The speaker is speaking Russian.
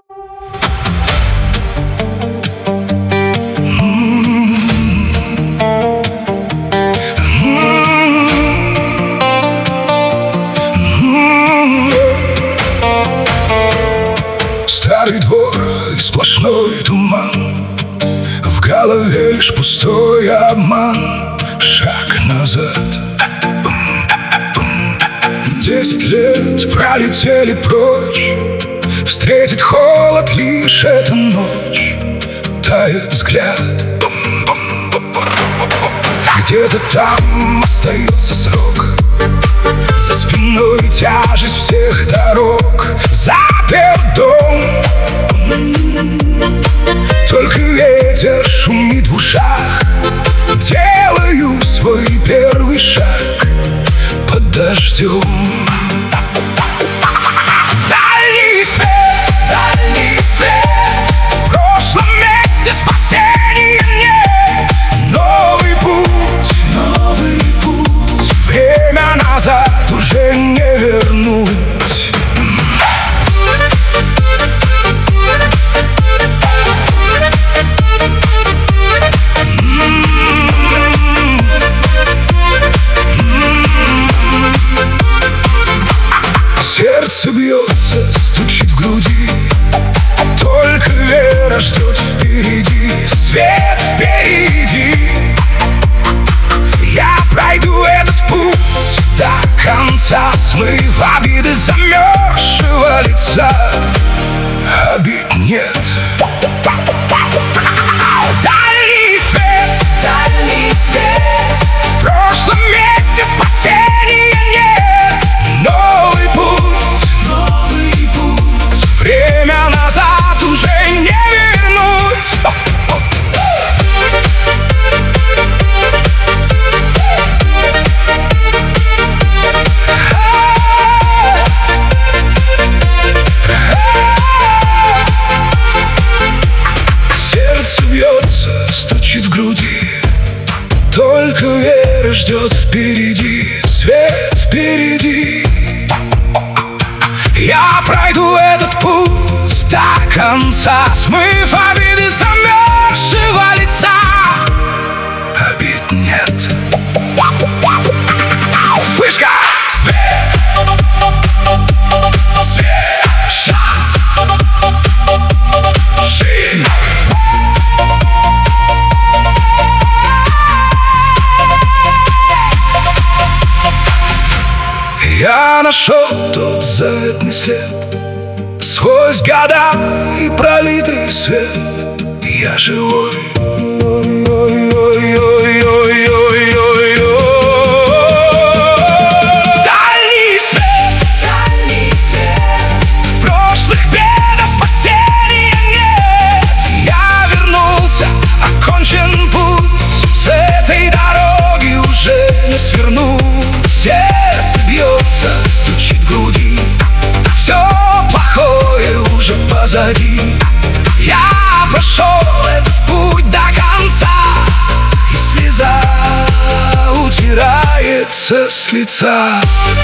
Старый двор и сплошной туман, в голове лишь пустой обман. Шаг назад. 10 лет пролетели прочь, встретит холод лишь эта ночь. Тает взгляд. Где-то там остается срок, за спиной тяжесть всех дорог. Запер дом, только ветер шумит в ушах. Делаю свой первый шаг под дождем. Дальний свет, в прошлом месте спасения нет. Новый путь, время назад уже не вернуть. Сердце бьется, стучит в груди, только вера ждет впереди. Свет впереди. Я пройду этот путь до конца, смыв обиды замерзшего лица. Обид нет. Дальний свет, в прошлом месте спасения нет. Новый путь, время назад уже не вернуть. Сердце бьется, стучит в груди, только вера ждет впереди. Свет впереди. Я пройду этот путь до конца, смыв обиды замерзшего лица. Обид нет. Вспышка! Свет! Шанс! Жизнь! Я нашел тот заветный след, сквозь года и пролитый свет. Я живой. Дальний свет, в прошлых бедах спасения нет. Я вернулся, окончен путь, с этой дороги уже не свернуть. Сердце бьется, стучит в груди, все плохое уже позади. Я прошел этот путь до конца, и слеза утирается с лица.